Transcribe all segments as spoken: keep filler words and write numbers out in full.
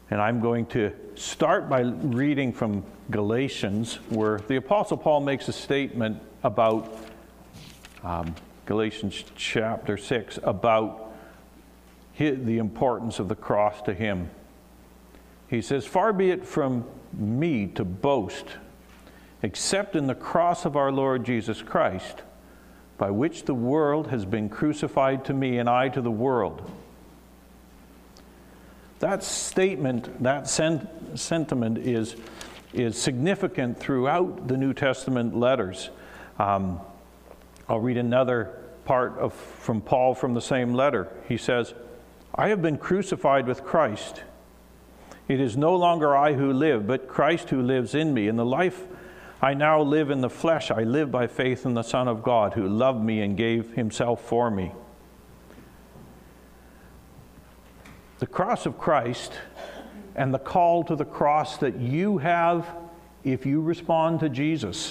And I'm going to start by reading from Galatians, where the Apostle Paul makes a statement about, um, Galatians chapter six, about his, the importance of the cross to him. He says, "Far be it from me to boast, except in the cross of our Lord Jesus Christ, by which the world has been crucified to me and I to the world." That statement, that sen- sentiment is, is significant throughout the New Testament letters. Um, I'll read another part of, from Paul from the same letter. He says, "I have been crucified with Christ. It is no longer I who live, but Christ who lives in me. In the life I now live in the flesh, I live by faith in the Son of God, who loved me and gave himself for me." The cross of Christ and the call to the cross that you have if you respond to Jesus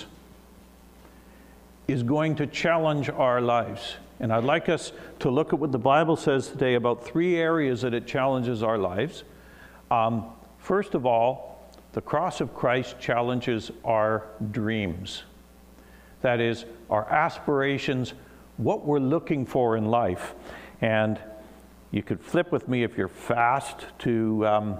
is going to challenge our lives. And I'd like us to look at what the Bible says today about three areas that it challenges our lives. Um, first of all, the cross of Christ challenges our dreams. That is, our aspirations, what we're looking for in life. And you could flip with me, if you're fast, to um,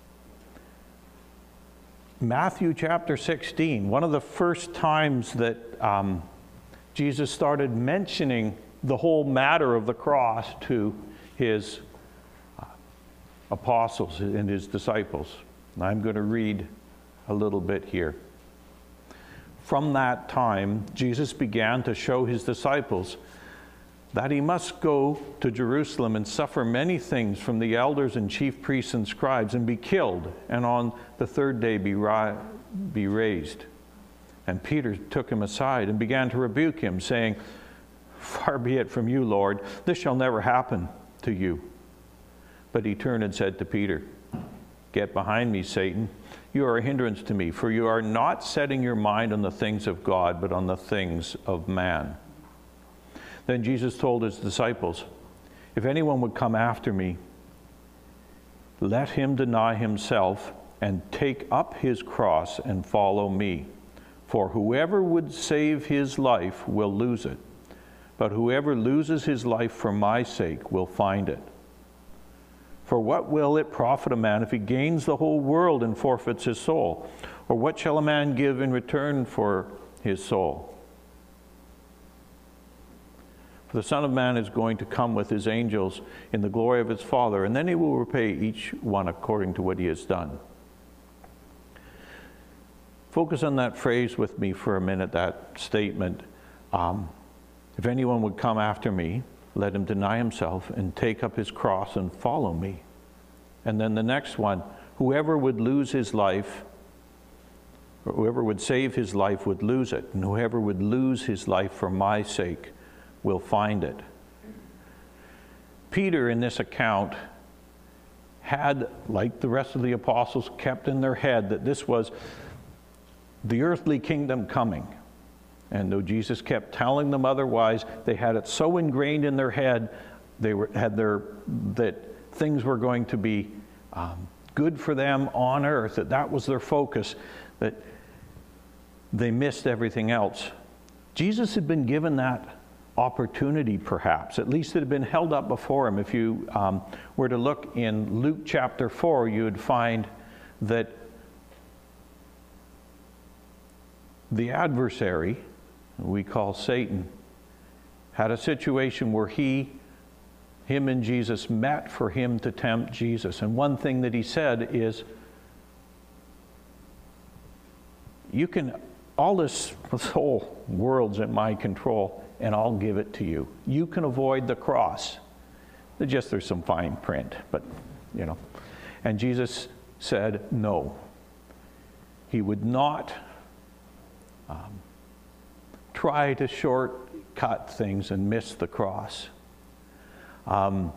Matthew chapter sixteen. One of the first times that um, Jesus started mentioning the whole matter of the cross to his uh, apostles and his disciples. And I'm going to read a little bit here. "From that time, Jesus began to show his disciples that he must go to Jerusalem and suffer many things from the elders and chief priests and scribes, and be killed, and on the third day be, ri- be raised. And Peter took him aside and began to rebuke him, saying, 'Far be it from you, Lord, this shall never happen to you.' But he turned and said to Peter, 'Get behind me, Satan. You are a hindrance to me, for you are not setting your mind on the things of God, but on the things of man.' Then Jesus told his disciples, 'If anyone would come after me, let him deny himself and take up his cross and follow me. For whoever would save his life will lose it, but whoever loses his life for my sake will find it. For what will it profit a man if he gains the whole world and forfeits his soul? Or what shall a man give in return for his soul? For the Son of Man is going to come with his angels in the glory of his Father, and then he will repay each one according to what he has done.'" Focus on that phrase with me for a minute, that statement. Um, if anyone would come after me, let him deny himself and take up his cross and follow me. And then the next one, whoever would lose his life, or whoever would save his life would lose it, and whoever would lose his life for my sake will find it. Peter, in this account, had, like the rest of the apostles, kept in their head that this was the earthly kingdom coming. And though Jesus kept telling them otherwise, they had it so ingrained in their head, they were had their that things were going to be um, good for them on earth, that that was their focus, that they missed everything else. Jesus had been given that opportunity, perhaps. At least it had been held up before him. If you um, were to look in Luke chapter four, you would find that the adversary, we call Satan, had a situation where he, him and Jesus met for him to tempt Jesus. And one thing that he said is, you can, all this, this whole world's in my control, and I'll give it to you. You can avoid the cross. Just there's some fine print, but, you know. And Jesus said no. He would not um, try to shortcut things and miss the cross. Um,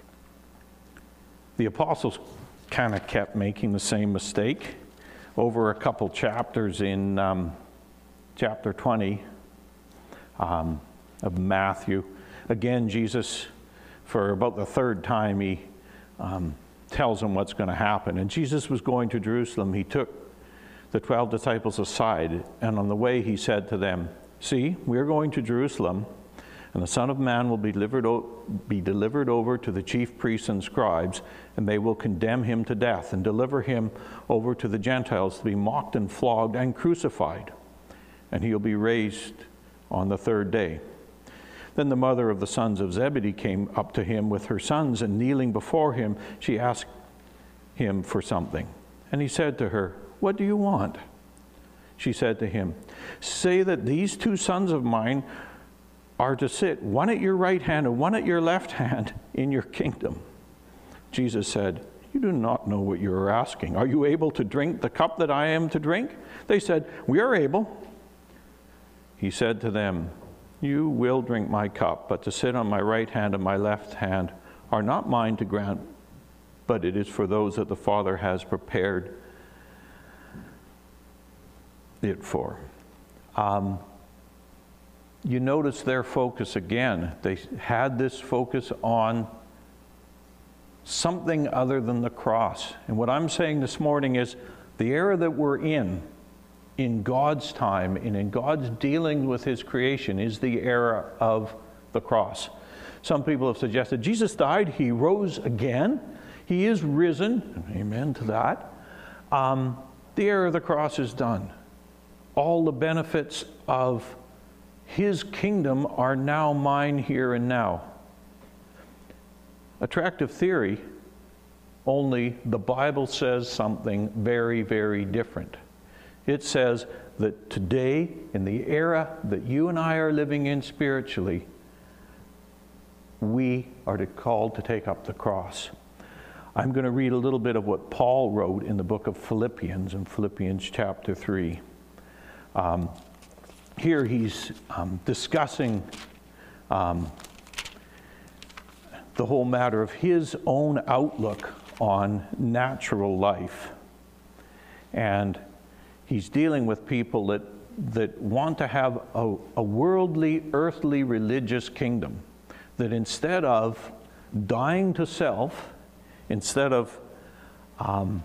the apostles kind of kept making the same mistake. Over a couple chapters in um, chapter twenty um, of Matthew, again, Jesus, for about the third time, he um, tells him what's going to happen. And Jesus was going to Jerusalem. He took the twelve disciples aside, and on the way he said to them, "See, we are going to Jerusalem, and the Son of Man will be delivered, be delivered over to the chief priests and scribes, and they will condemn him to death and deliver him over to the Gentiles to be mocked and flogged and crucified. And he'll be raised on the third day." Then the mother of the sons of Zebedee came up to him with her sons, and kneeling before him, she asked him for something. And he said to her, "What do you want?" She said to him, "Say that these two sons of mine are to sit, one at your right hand and one at your left hand, in your kingdom." Jesus said, "You do not know what you are asking. Are you able to drink the cup that I am to drink?" They said, "We are able." He said to them, "You will drink my cup, but to sit on my right hand and my left hand are not mine to grant, but it is for those that the Father has prepared it for." Um, you notice their focus again. They had this focus on something other than the cross. And what I'm saying this morning is the era that we're in, in God's time and in God's dealing with his creation, is the era of the cross. Some people have suggested Jesus died, he rose again, he is risen, amen to that. Um, the era of the cross is done. All the benefits of his kingdom are now mine here and now. Attractive theory, only the Bible says something very, very different. It says that today, in the era that you and I are living in spiritually, we are to, called to take up the cross. I'm going to read a little bit of what Paul wrote in the book of Philippians, in Philippians chapter three. Um, here he's um, discussing um, the whole matter of his own outlook on natural life. And he's dealing with people that, that want to have a, a worldly, earthly, religious kingdom. That instead of dying to self, instead of um,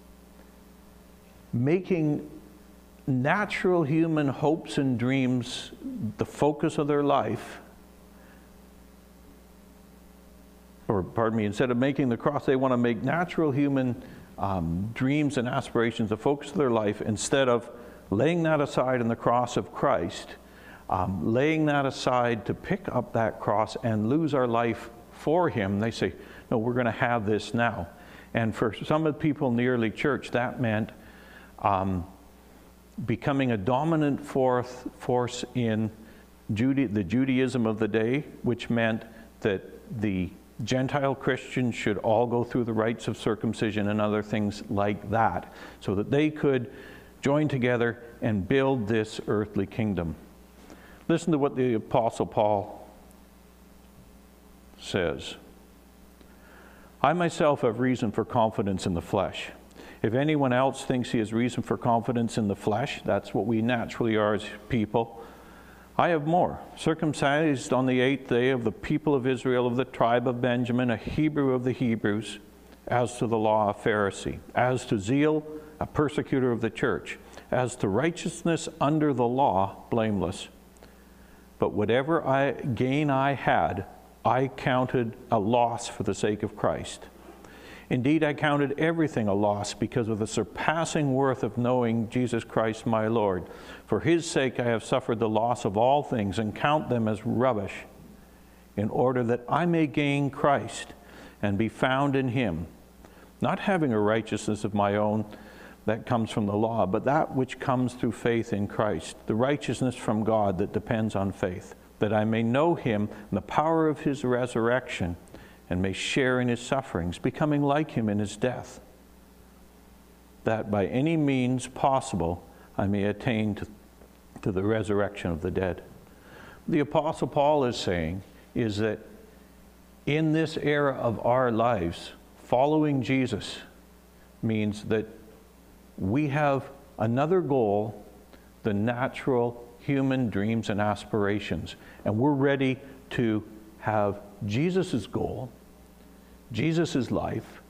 making natural human hopes and dreams the focus of their life, or pardon me, instead of making the cross, they want to make natural human um, dreams and aspirations the focus of their life, instead of laying that aside in the cross of Christ, um, laying that aside to pick up that cross and lose our life for him. They say, no, we're going to have this now. And for some of the people in the early church, that meant um, becoming a dominant force, force in Juda- the Judaism of the day, which meant that the Gentile Christians should all go through the rites of circumcision and other things like that, so that they could join together and build this earthly kingdom. Listen to what the Apostle Paul says. "I myself have reason for confidence in the flesh. If anyone else thinks he has reason for confidence in the flesh," that's what we naturally are as people, "I have more. Circumcised on the eighth day, of the people of Israel, of the tribe of Benjamin, a Hebrew of the Hebrews, as to the law, a Pharisee, as to zeal, a persecutor of the church, as to righteousness under the law, blameless. But whatever I, gain I had, I counted a loss for the sake of Christ. Indeed, I counted everything a loss because of the surpassing worth of knowing Jesus Christ my Lord. For his sake I have suffered the loss of all things and count them as rubbish, in order that I may gain Christ and be found in him, not having a righteousness of my own that comes from the law, but that which comes through faith in Christ, the righteousness from God that depends on faith, that I may know him and the power of his resurrection, and may share in his sufferings, becoming like him in his death, that by any means possible I may attain to, to the resurrection of the dead." The Apostle Paul is saying is that in this era of our lives, following Jesus means that we have another goal than natural human dreams and aspirations. And we're ready to have Jesus' goal, Jesus' life,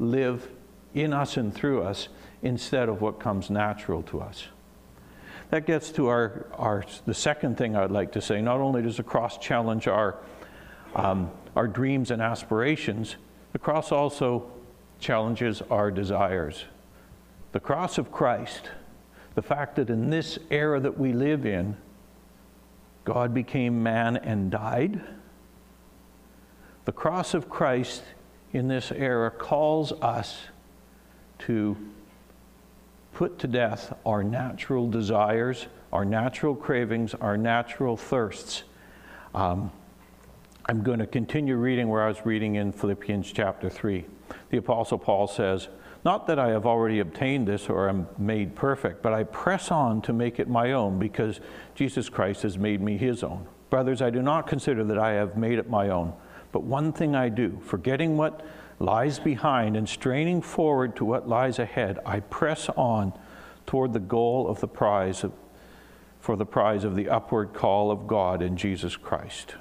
live in us and through us instead of what comes natural to us. That gets to our, our the second thing I'd like to say. Not only does the cross challenge our, um, our dreams and aspirations, the cross also challenges our desires. The cross of Christ, the fact that in this era that we live in, God became man and died. The cross of Christ in this era calls us to put to death our natural desires, our natural cravings, our natural thirsts. Um, I'm going to continue reading where I was reading in Philippians chapter three. The Apostle Paul says, "Not that I have already obtained this or am made perfect, but I press on to make it my own because Jesus Christ has made me his own. Brothers, I do not consider that I have made it my own, but one thing I do, forgetting what lies behind and straining forward to what lies ahead, I press on toward the goal of the prize of, for the prize of the upward call of God in Jesus Christ."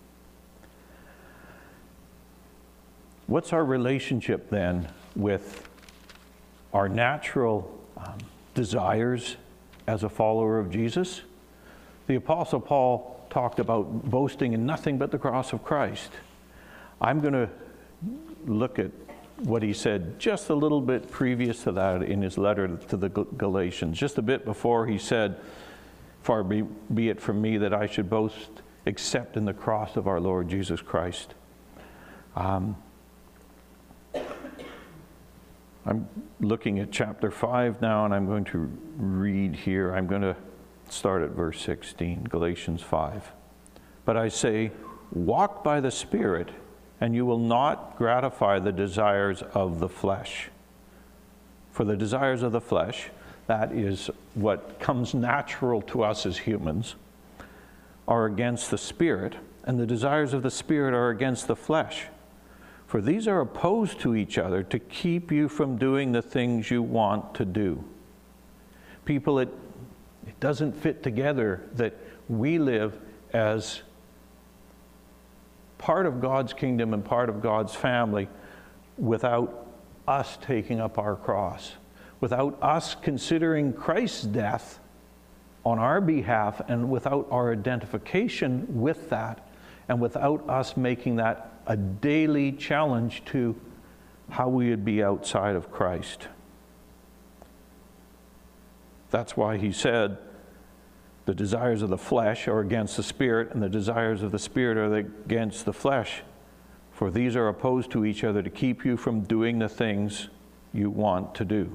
What's our relationship then with our natural um, desires as a follower of Jesus? The Apostle Paul talked about boasting in nothing but the cross of Christ. I'm going to look at what he said just a little bit previous to that in his letter to the Galatians. Just a bit before he said, "Far be, be it from me that I should boast except in the cross of our Lord Jesus Christ." Um, I'm looking at chapter five now, and I'm going to read here. I'm going to start at verse sixteen, Galatians five. "But I say, walk by the Spirit, and you will not gratify the desires of the flesh. For the desires of the flesh," that is what comes natural to us as humans, "are against the Spirit, and the desires of the Spirit are against the flesh. For these are opposed to each other to keep you from doing the things you want to do." People, it, it doesn't fit together that we live as part of God's kingdom and part of God's family without us taking up our cross, without us considering Christ's death on our behalf, and without our identification with that, and without us making that a daily challenge to how we would be outside of Christ. That's why he said, the desires of the flesh are against the Spirit, and the desires of the Spirit are against the flesh. For these are opposed to each other to keep you from doing the things you want to do.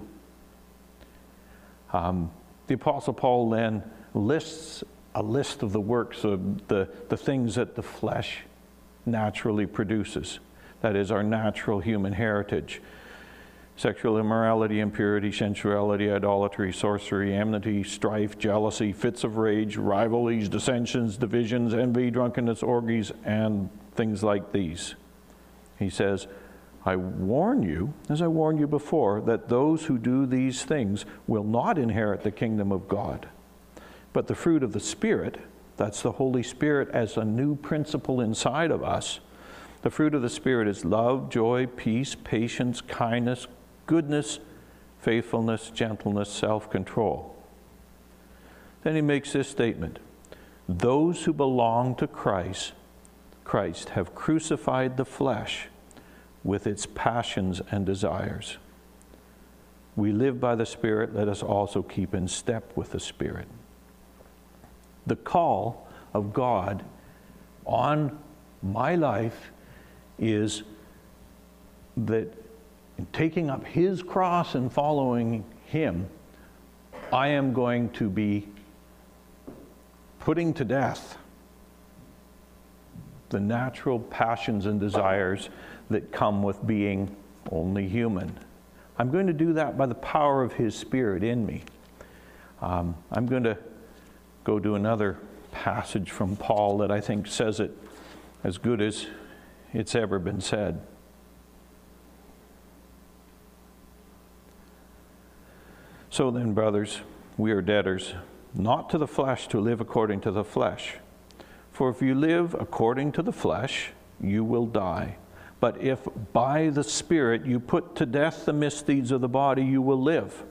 Um, the Apostle Paul then lists a list of the works of the, the things that the flesh naturally produces. That is our natural human heritage. Sexual immorality, impurity, sensuality, idolatry, sorcery, enmity, strife, jealousy, fits of rage, rivalries, dissensions, divisions, envy, drunkenness, orgies, and things like these. He says, "I warn you, as I warned you before, that those who do these things will not inherit the kingdom of God. But the fruit of the Spirit," that's the Holy Spirit as a new principle inside of us, "the fruit of the Spirit is love, joy, peace, patience, kindness, goodness, faithfulness, gentleness, self-control." Then he makes this statement, "Those who belong to Christ, Christ have crucified the flesh with its passions and desires. We live by the Spirit, let us also keep in step with the Spirit." The call of God on my life is that in taking up his cross and following him, I am going to be putting to death the natural passions and desires that come with being only human. I'm going to do that by the power of his Spirit in me. Um, I'm going to go to another passage from Paul that I think says it as good as it's ever been said. "So then, brothers, we are debtors, not to the flesh, to live according to the flesh. For if you live according to the flesh, you will die. But if by the Spirit you put to death the misdeeds of the body, you will live.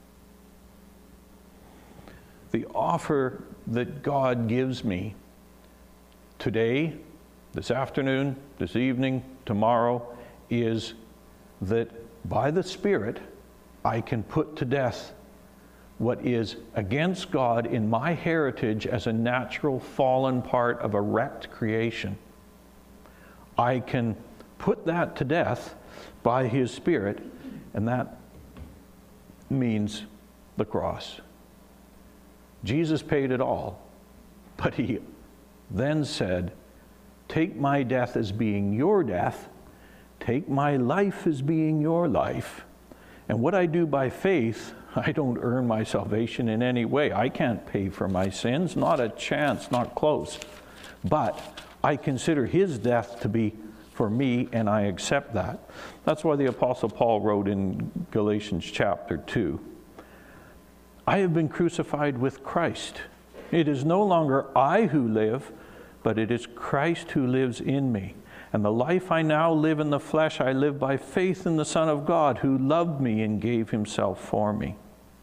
The offer that God gives me today, this afternoon, this evening, tomorrow, is that by the Spirit I can put to death what is against God in my heritage as a natural fallen part of a wrecked creation. I can put that to death by His Spirit, and that means the cross. Jesus paid it all, but He then said, take my death as being your death, take my life as being your life, and what I do by faith, I don't earn my salvation in any way. I can't pay for my sins, not a chance, not close. But I consider His death to be for me, and I accept that. That's why the Apostle Paul wrote in Galatians chapter two, I have been crucified with Christ. It is no longer I who live, but it is Christ who lives in me. And the life I now live in the flesh, I live by faith in the Son of God, who loved me and gave Himself for me.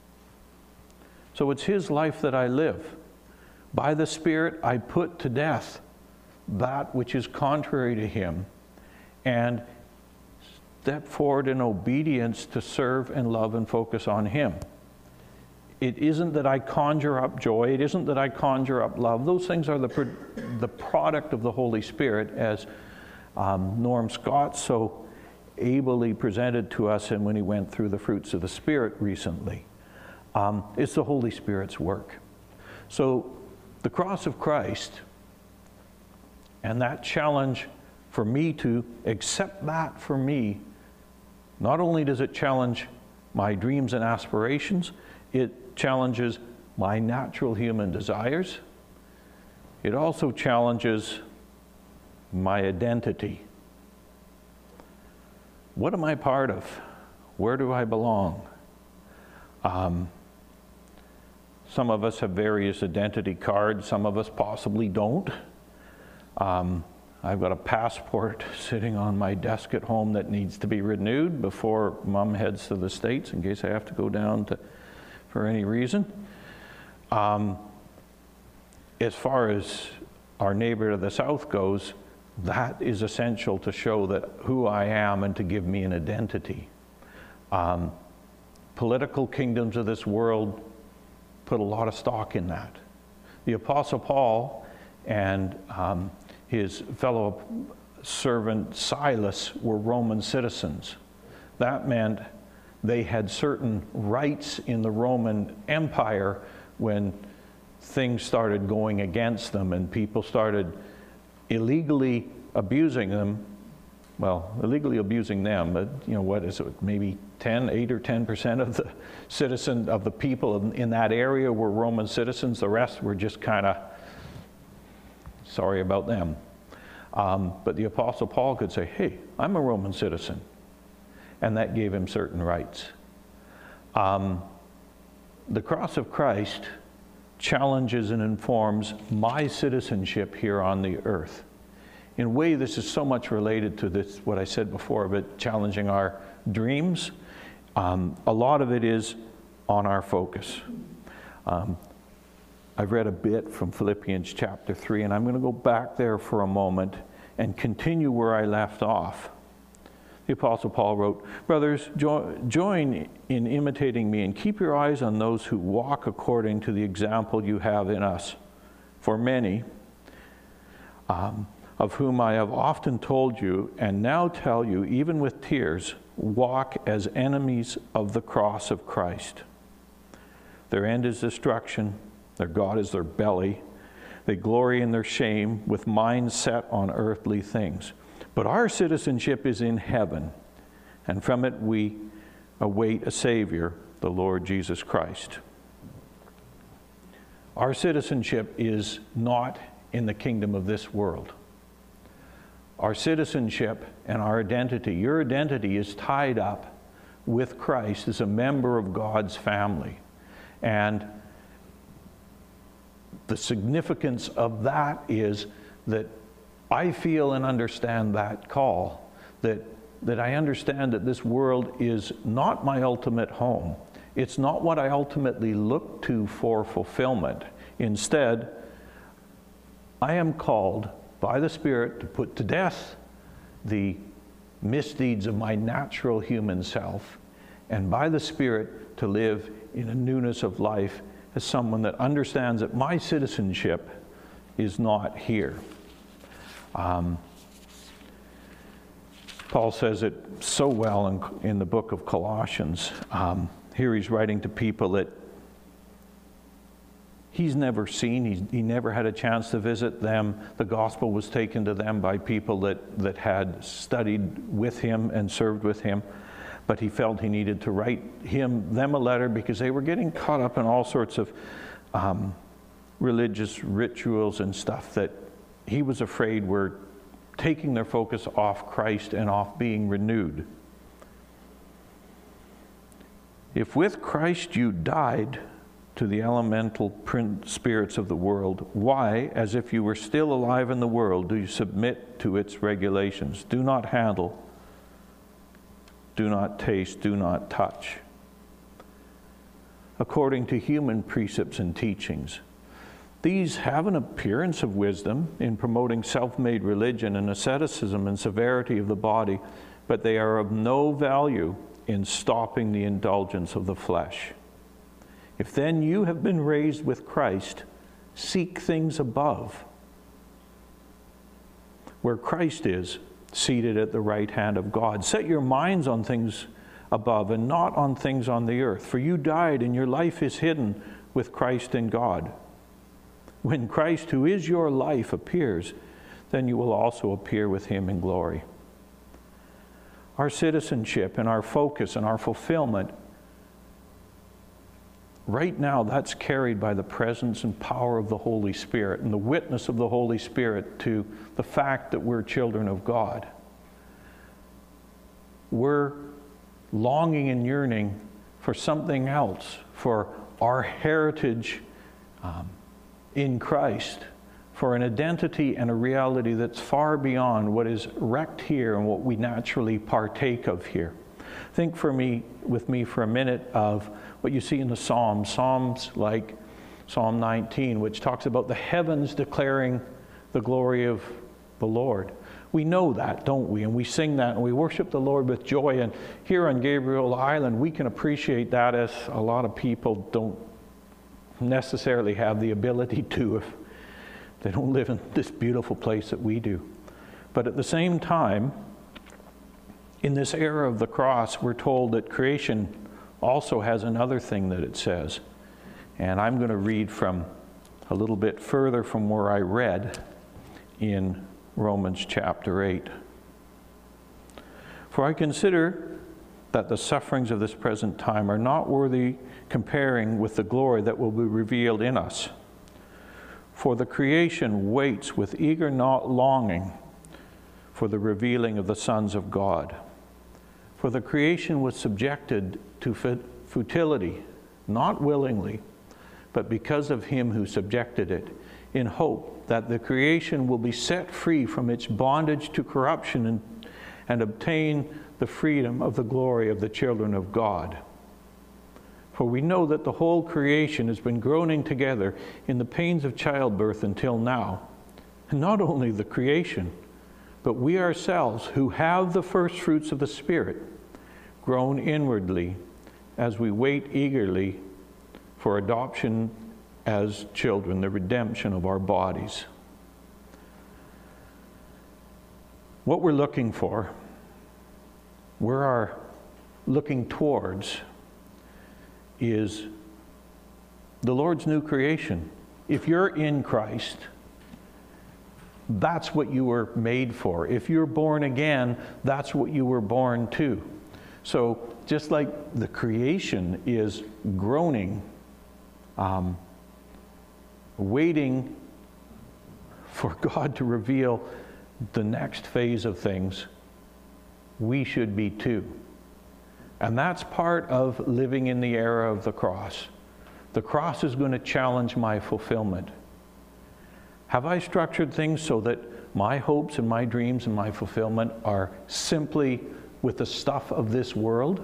So it's His life that I live. By the Spirit, I put to death that which is contrary to Him, and step forward in obedience to serve and love and focus on Him. It isn't that I conjure up joy. It isn't that I conjure up love. Those things are the, pro the product of the Holy Spirit, as um, Norm Scott so ably presented to us and when he went through the fruits of the Spirit recently. Um, it's the Holy Spirit's work. So the cross of Christ and that challenge for me to accept that for me, not only does it challenge my dreams and aspirations, it challenges my natural human desires. It also challenges my identity. What am I part of? Where do I belong? Um, some of us have various identity cards. Some of us possibly don't. Um, I've got a passport sitting on my desk at home that needs to be renewed before Mom heads to the States in case I have to go down to, for any reason. Um, as far as our neighbor to the south goes, that is essential to show that who I am and to give me an identity. Um, political kingdoms of this world put a lot of stock in that. The Apostle Paul and um, his fellow servant Silas were Roman citizens. That meant they had certain rights in the Roman Empire when things started going against them and people started illegally abusing them. Well, illegally abusing them, but you know, what is it, maybe ten, eight or ten percent of the citizen of the people in, in that area were Roman citizens. The rest were just kind of sorry about them. Um, but the Apostle Paul could say, hey, I'm a Roman citizen. And that gave him certain rights. Um, the cross of Christ challenges and informs my citizenship here on the earth. In a way, this is so much related to this, what I said before, about challenging our dreams. Um, a lot of it is on our focus. Um, I've read a bit from Philippians chapter three, and I'm going to go back there for a moment and continue where I left off. The Apostle Paul wrote, brothers, jo join in imitating me and keep your eyes on those who walk according to the example you have in us. For many, um, of whom I have often told you and now tell you, even with tears, walk as enemies of the cross of Christ. Their end is destruction. Their God is their belly. They glory in their shame with minds set on earthly things. But our citizenship is in heaven, and from it we await a Savior, the Lord Jesus Christ. Our citizenship is not in the kingdom of this world. Our citizenship and our identity, your identity is tied up with Christ as a member of God's family. And the significance of that is that I feel and understand that call, that, that I understand that this world is not my ultimate home. It's not what I ultimately look to for fulfillment. Instead, I am called by the Spirit to put to death the misdeeds of my natural human self, and by the Spirit to live in a newness of life as someone that understands that my citizenship is not here. Um, Paul says it so well in, in the book of Colossians. Um, here he's writing to people that he's never seen. He's, he never had a chance to visit them. The gospel was taken to them by people that, that had studied with him and served with him. But he felt he needed to write him them a letter because they were getting caught up in all sorts of um, religious rituals and stuff that he was afraid were taking their focus off Christ and off being renewed. If with Christ you died to the elemental spirits of the world, why, as if you were still alive in the world, do you submit to its regulations? Do not handle, do not taste, do not touch, according to human precepts and teachings. These have an appearance of wisdom in promoting self-made religion and asceticism and severity of the body, but they are of no value in stopping the indulgence of the flesh. If then you have been raised with Christ, seek things above, where Christ is, seated at the right hand of God. Set your minds on things above and not on things on the earth, for you died and your life is hidden with Christ in God. When Christ, who is your life, appears, then you will also appear with him in glory. Our citizenship and our focus and our fulfillment, right now, that's carried by the presence and power of the Holy Spirit and the witness of the Holy Spirit to the fact that we're children of God. We're longing and yearning for something else, for our heritage um, in Christ, for an identity and a reality that's far beyond what is wrecked here and what we naturally partake of here. Think for me, with me for a minute of what you see in the Psalms, Psalms like Psalm nineteen, which talks about the heavens declaring the glory of the Lord. We know that, don't we? And we sing that and we worship the Lord with joy. And here on Gabriel Island, we can appreciate that as a lot of people don't necessarily have the ability to if they don't live in this beautiful place that we do. But at the same time, in this era of the cross, we're told that creation also has another thing that it says. And I'm going to read from a little bit further from where I read in Romans chapter eight. For I consider that the sufferings of this present time are not worthy comparing with the glory that will be revealed in us. For the creation waits with eager longing for the revealing of the sons of God. For the creation was subjected to futility, not willingly, but because of him who subjected it, in hope that the creation will be set free from its bondage to corruption and, and obtain the freedom of the glory of the children of God. For we know that the whole creation has been groaning together in the pains of childbirth until now. And not only the creation, but we ourselves who have the first fruits of the Spirit groan inwardly as we wait eagerly for adoption as children, the redemption of our bodies. What we're looking for, we are looking towards, is the Lord's new creation. If you're in Christ, that's what you were made for. If you're born again, that's what you were born to. So just like the creation is groaning, um, waiting for God to reveal the next phase of things, we should be too. And that's part of living in the era of the cross. The cross is going to challenge my fulfillment. Have I structured things so that My hopes and my dreams and my fulfillment are simply with the stuff of this world.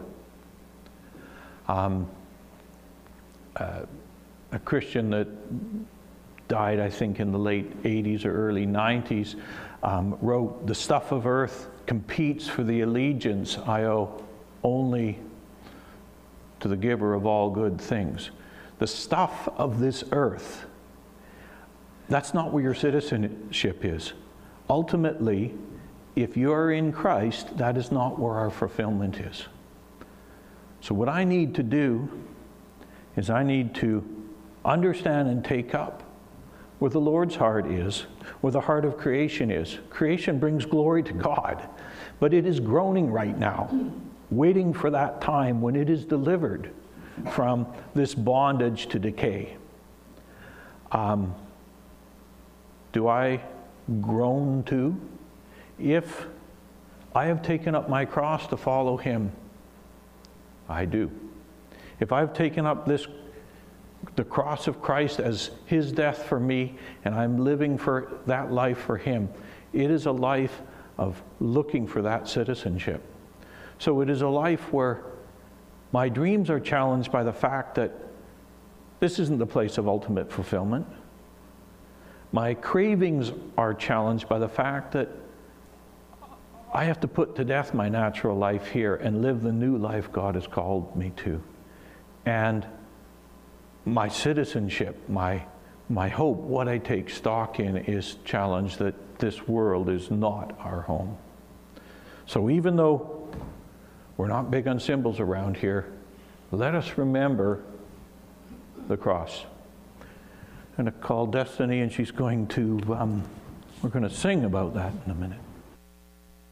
Um, uh, a Christian that died, I think, in the late eighties or early nineties, um, wrote, "The stuff of earth competes for the allegiance I owe only to the giver of all good things." The stuff of this earth, that's not where your citizenship is. Ultimately, if you're in Christ, that is not where our fulfillment is. So what I need to do is I need to understand and take up where the Lord's heart is, where the heart of creation is. Creation brings glory to God, but it is groaning right now, waiting for that time when it is delivered from this bondage to decay. Um, do I groan too? If I have taken up my cross to follow him, I do. If I've taken up this, the cross of Christ as his death for me, and I'm living for that life for him, it is a life of looking for that citizenship. So it is a life where my dreams are challenged by the fact that this isn't the place of ultimate fulfillment. My cravings are challenged by the fact that I have to put to death my natural life here and live the new life God has called me to. And my citizenship, my, my hope, what I take stock in is challenged that this world is not our home. So even though we're not big on symbols around here, let us remember the cross. I'm going to call Destiny, and she's going to, um, we're going to sing about that in a minute.